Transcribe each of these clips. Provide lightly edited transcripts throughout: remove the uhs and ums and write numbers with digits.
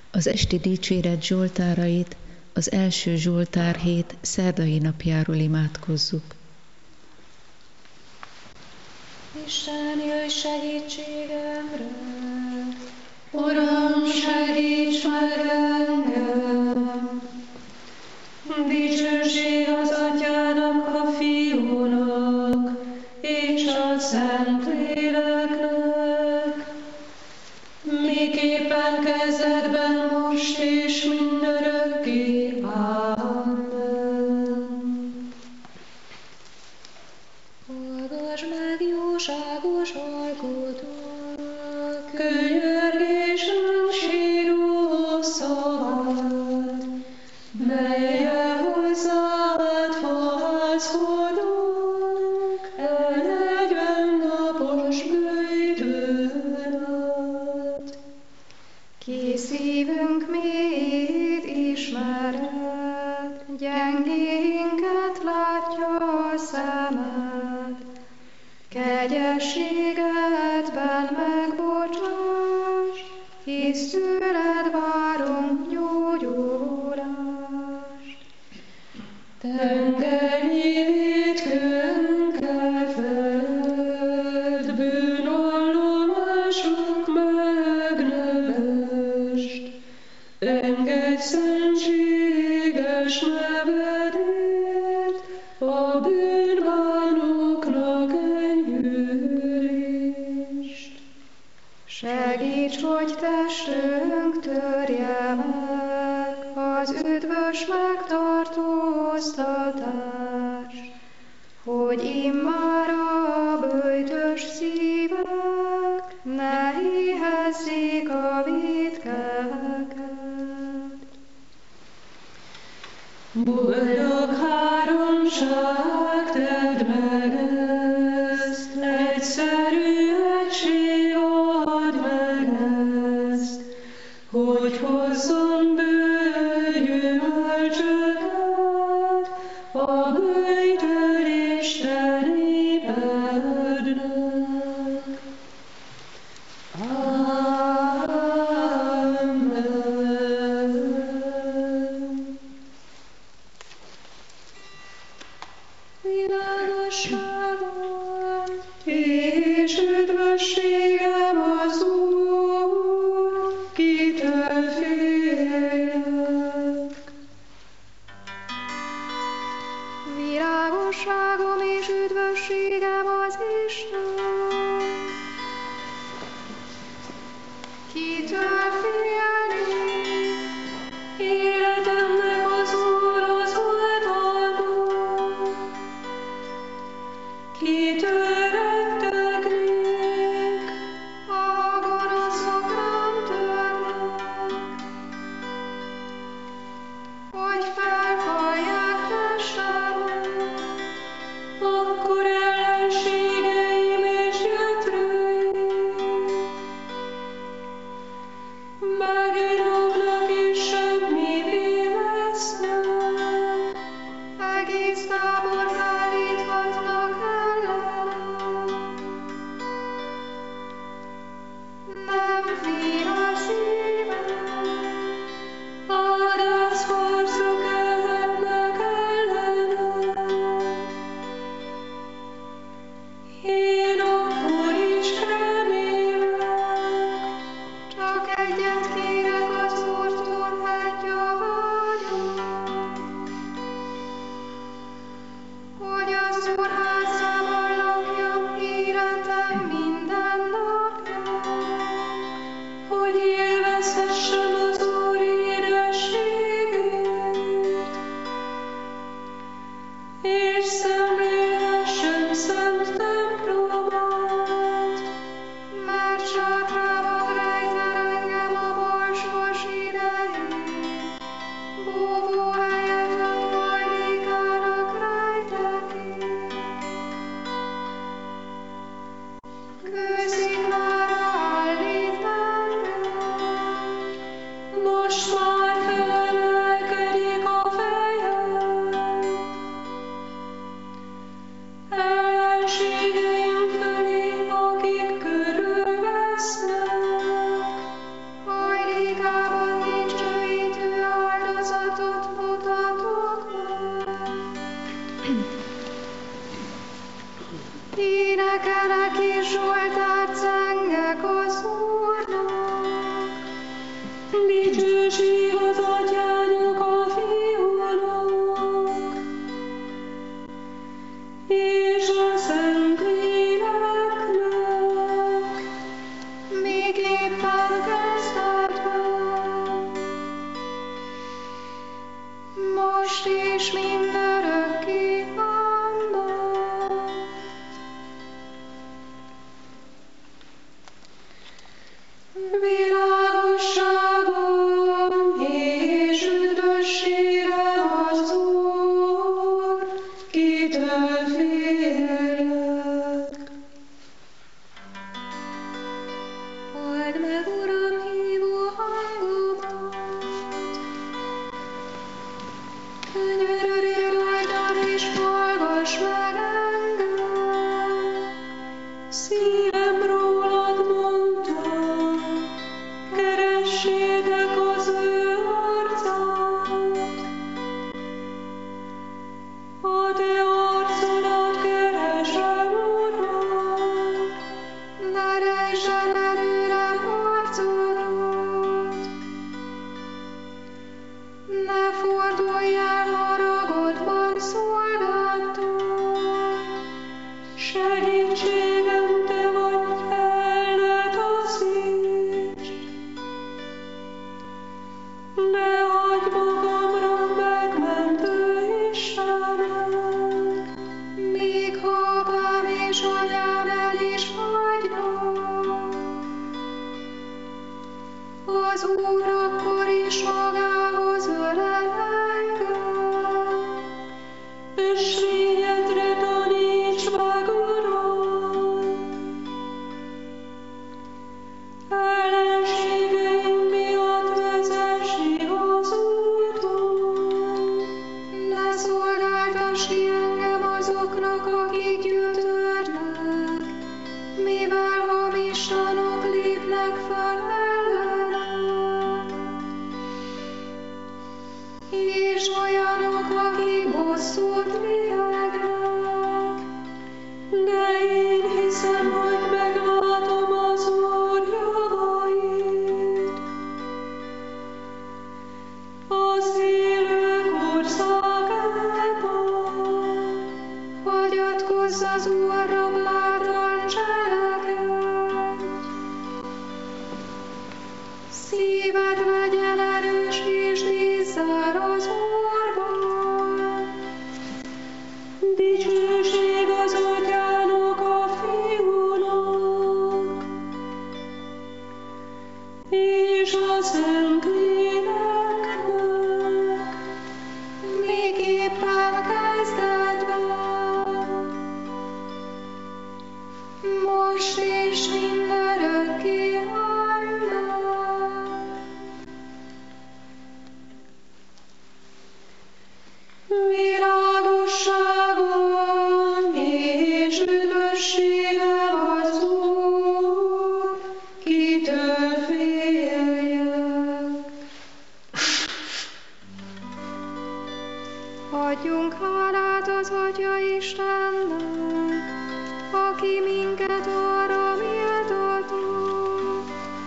Az esti dicséret zsoltárait az első zsoltárhét szerdai napjáról imádkozzuk. Isten, jöjj segítségemre! Uram, segíts meg engem! Dicsőség az Atyának, a Fiúnak, és a Szentléleknek, miképpen kezdetben, most és mindörökké. Amen. Hallgass meg, jóságos alkotók, könyörgésünk síró szavad, melyel hozzád fohászkodunk, e 40 napos bűjtőnat. Ki szívünk mélyét ismered, gyengénket látja a szemed, kegyességedben megbocsáss, hisz tőled várunk gyógyulást. Tengernyi vétkőnkkel feled, bűnvallomásunk megnövest, engedj szentséges nevedért, a bűnbánóknak enyhülést. Segíts, hogy testünk törje meg az üdvös megtartóztatást, hogy immár a böjtös szívek ne éhezzék a vétkeket. Boldog háromság, tedd meg ezt, egyszerű egység, add meg ezt, hogy hozzon bő gyümölcsöket a böjtölisten népednek. Világosságon és üdvösségem az Úr, kitől féljek. Világosságom és üdvösségem az Isten, kitől félni, életemnek az Úr az oltalma. Kitől rettegnék, a gonoszok rám törnek, hogy felfalják testemet, akkor ellenségeim és gyötrőim meginognak és semmivé lesznek, egész tábort állíthatnak ellenem. Nem fél a szívem, a gázharcok elhetnek ellenem. Én akkor is remélek, csak egyet kérek az Úrtól, hátja vagyok, hogy az Úr házában lakjam életem minden napján, hogy élvezhessem az Úr édességét, és szemlélhessem szent templomát, mert sátrában rejtel engem a balsors idején, búvó helyet ad hajlékának rejteti. Kősziklára állít engem, Keressétek az ő arcát, a te arcodat keresem, Uram. Ne rejtsd előrem arcodat, ne fordulj el haragodban szolgáltól. Segítségem, te vagy, el ne taszíts. Ne hagyd magamra megmentő Istenem, míg ha apám és anyám el is hagynak. Az Úr akkor is magához ölel engem, ösvényedre taníts meg, Uram. Ellenségeim miatt vezess igaz úton. Ne szolgáltass ki engem azoknak, akik gyötörnek, mivel hamisanok lépnek fel ellenem, és olyanok, akik bosszút vihegnek. De én hiszem, hogy meglátom az Úr javait. Az élők országában hagyatkozz az Úrra, bátran cselekedj. Szíved legyen erős és bízzál az Úrban. Dicsőség az Atyának, a Fiúnak, és a Szentléleknek, miképpen kezdetben, most és mindörökké. Amen. Világosságom és üdvösségem az Úr, kitől féljek. Adjunk hálát az Atya Istennek, aki minket arra méltatott,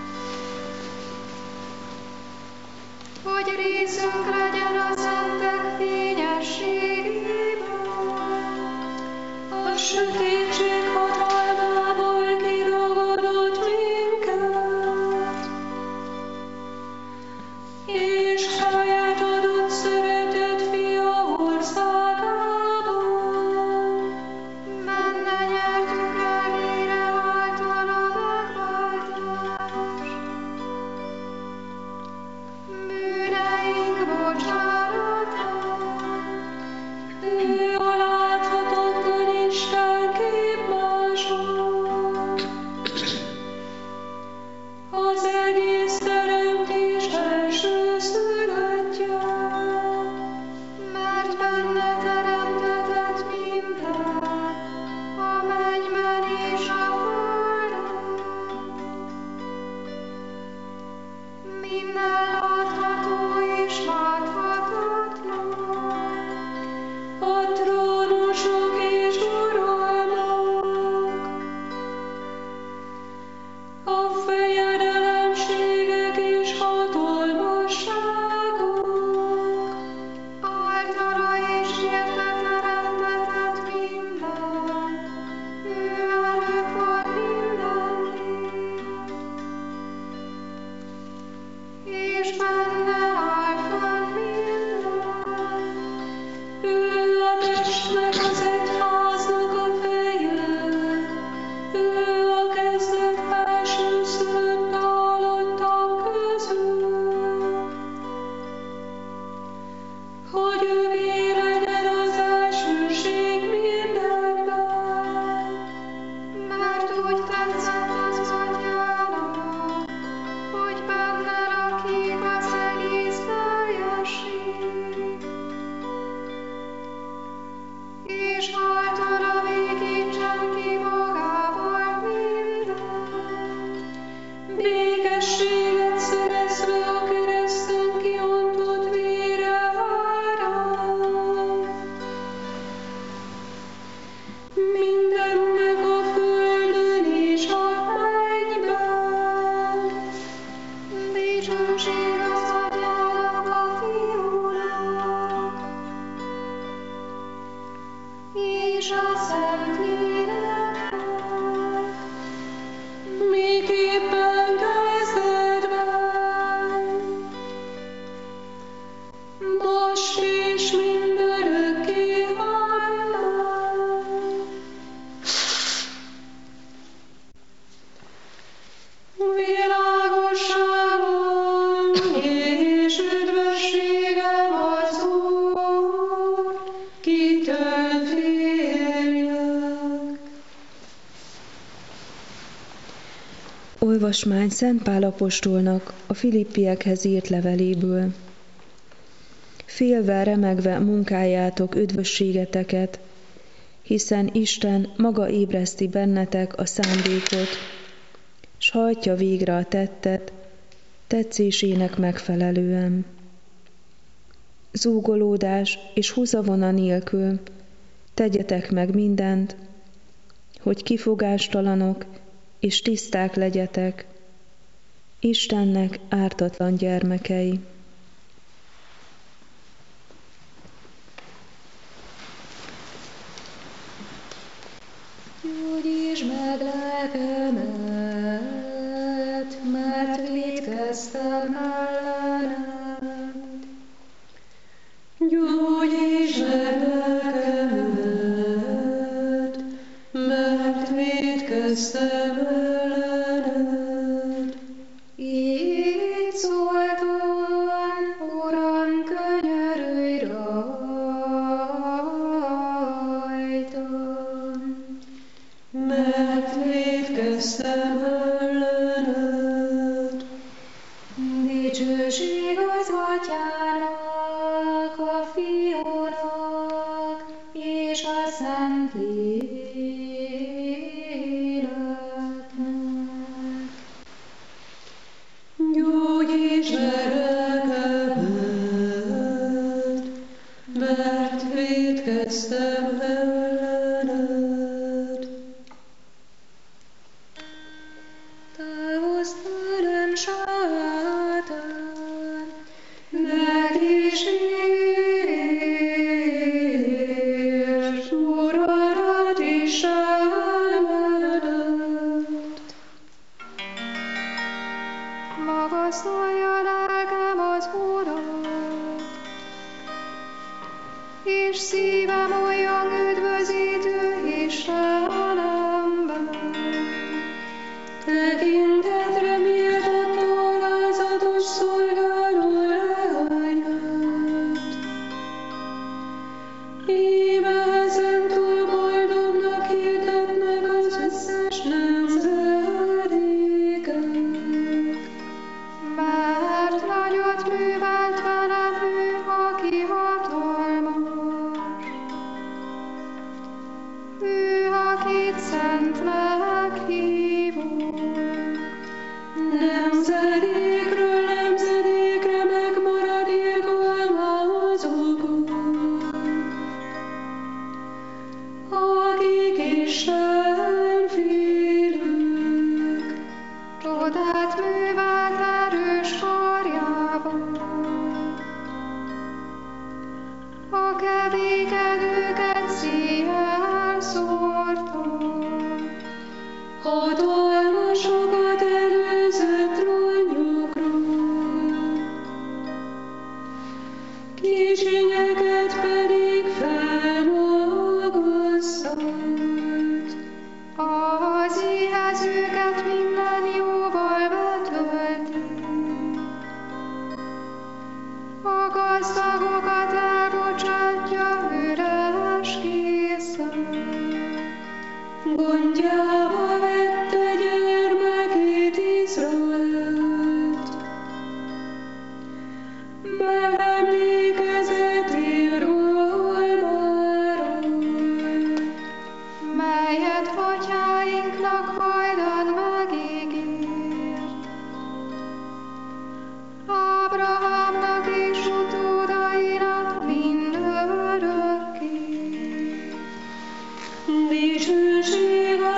hogy részünk legyen a szentek fényességében, a sötétség hatalmából kiragadott minket, és saját adott szeretett fia országában. Benne nyertük el híre által a megváltást, bűneink bocsánatát. Ő a láthatatlan Isten képmása, az egész teremtés elsőszülöttje, mert benne teremtetett minden, a mennyben és a földön. Minden látható és láthatatlan, a trónusok és uralmak, a fejedelemségek és hatalmasságok, általa és érte teremtetett minden, ő előbb van mindennél, és benne áll fönn minden. Ő a testnek, az egyháznak a feje, ő a kezdet elsőszülött a halottak közül, hogy övé legyen az elsőség mindenben, mert úgy tetszett az Atyának, hogy benne lakik az egész Dicsőség az Atyának, a Fiúnak, és a Szentléleknek, miképpen kezdetben, most és mindörökké. Amen. Világosságom és üdvösségem az Úr, kitől féljek. Olvasmány Szent Pál apostolnak a Filippiekhez írt leveléből. Félve, remegve munkáljátok üdvösségeteket, hiszen Isten maga ébreszti bennetek a szándékot, s hajtja végre a tettet, tetszésének megfelelően. Zúgolódás és húzavona nélkül tegyetek meg mindent, hogy kifogástalanok és tiszták legyetek, Istennek ártatlan gyermekei. Gyógyítsd meg lelkemet, mert vétkeztem ellened. Gyógyítsd meg lelkemet, mert vétkeztem ellened. Így szóltam, Uram, könyörülj rajtam, mert vétkeztem ellened. Dicsőség az Atyának, a Fiúnak és a Szentléleknek. Gyógyítsd meg lelkemet, mert vétkeztem ellened. Távozz tőlem, sátán, ne kísértsd uradat Istenedet. Magasztalja lelkem az Urat, és szívem olyan üdvözítő Istenemben. Tekintetre méltott alázatos szolgáló leányát. Íme ezentúl boldognak hirdetnek az összes nemzedékek. Mert nagyot művelt velem ő, aki hatalmas. Ő, akit szentnek hívunk. Nemzedékről nemzedékre megmaradékolmazokon, akik Isten félők, csodát művelt erős karjában. A kevékedőket széjjel szórta, hatalmasokat előzött trónjukról, kicsinyeket pedig felmagasztalt. Az éhezőket minden jóval betölti, a gazdagokat elbocsátja üres készen. Gondjába vette gyermekét Izraelt, megemlékezett irgalmáról, melyet atyáinknak hajdan megígért. Ábrahámnak és utódainak mindörökké. Dicsőség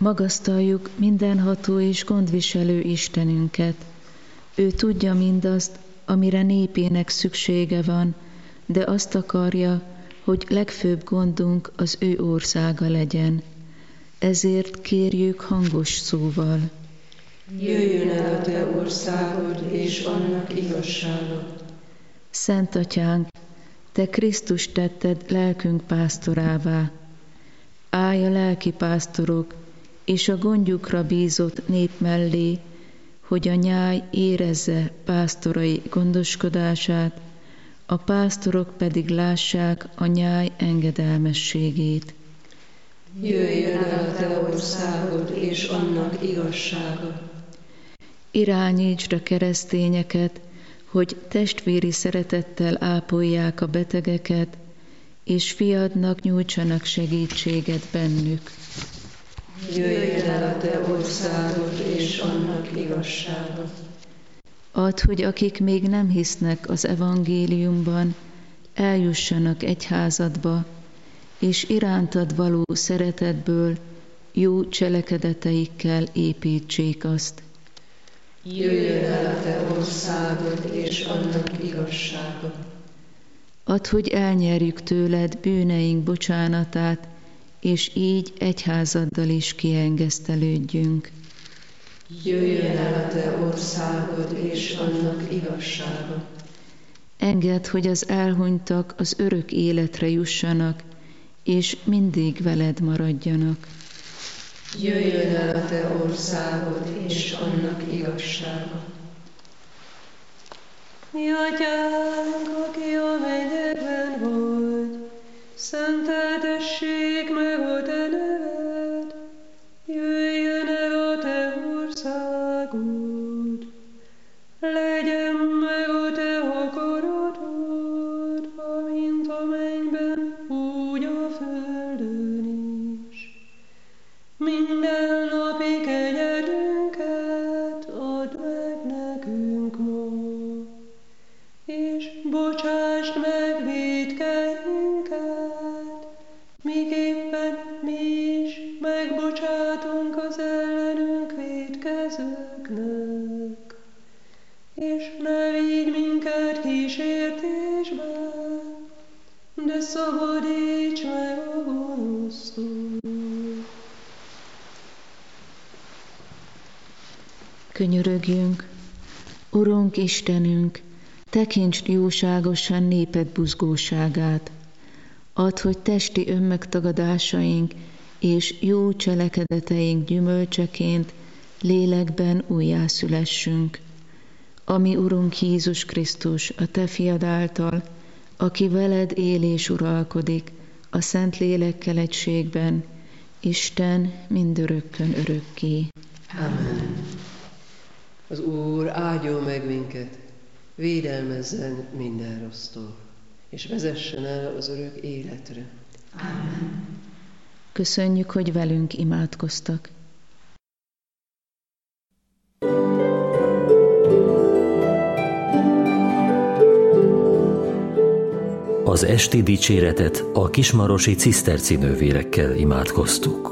Magasztaljuk mindenható és gondviselő Istenünket. Ő tudja mindazt, amire népének szüksége van, de azt akarja, hogy legfőbb gondunk az ő országa legyen. Ezért kérjük hangos szóval. Jöjjön el a te országod és annak igazsága. Szent Atyánk, te Krisztust tetted lelkünk pásztorává. Állj a lelki pásztorok és a gondjukra bízott nép mellé, hogy a nyáj érezze pásztorai gondoskodását, a pásztorok pedig lássák a nyáj engedelmességét. Jöjjön el a te országod és annak igazsága. Irányítsd a keresztényeket, hogy testvéri szeretettel ápolják a betegeket, és fiadnak nyújtsanak segítséget bennük. Jöjjön el a te országod és annak igazsága. Add, hogy akik még nem hisznek az evangéliumban, eljussanak egyházadba, és irántad való szeretetből jó cselekedeteikkel építsék azt. Jöjjön el a te országod és annak igazsága. Add, hogy elnyerjük tőled bűneink bocsánatát, és így egyházaddal is kiengesztelődjünk. Jöjjön el a te országod és annak igazsága. Engedd, hogy az elhunytak az örök életre jussanak, és mindig veled maradjanak. Jöjjön el a te országod és annak igazsága. Mi Atyánk, aki a mennyekben vagy, szenteltessék meg a te neved, jöjjön el a te országod, legyen meg a te akaratod, amint a mennyben, úgy a földön is. Minden napi kenyerünket add meg nekünk ma, és bocsásd meg vétkeinket, miképpen mi is megbocsátunk az ellenünk vétkezőknek. És ne vigy minket kísértésbe, de szabadíts meg a gonosztól. Könyörögjünk, Urunk Istenünk, tekintsd jóságosan néped buzgóságát. Add, hogy testi önmegtagadásaink és jó cselekedeteink gyümölcseként lélekben újjászülessünk. Ami Urunk Jézus Krisztus, a te fiad által, aki veled él és uralkodik, a Szent Lélekkel egységben, Isten mindörökkön örökké. Amen. Az Úr áldjon meg minket, védelmezzen minden rossztól, és vezessen el az örök életre. Amen. Köszönjük, hogy velünk imádkoztak. Az esti dicséretet a kismarosi ciszterci nővérekkel imádkoztuk.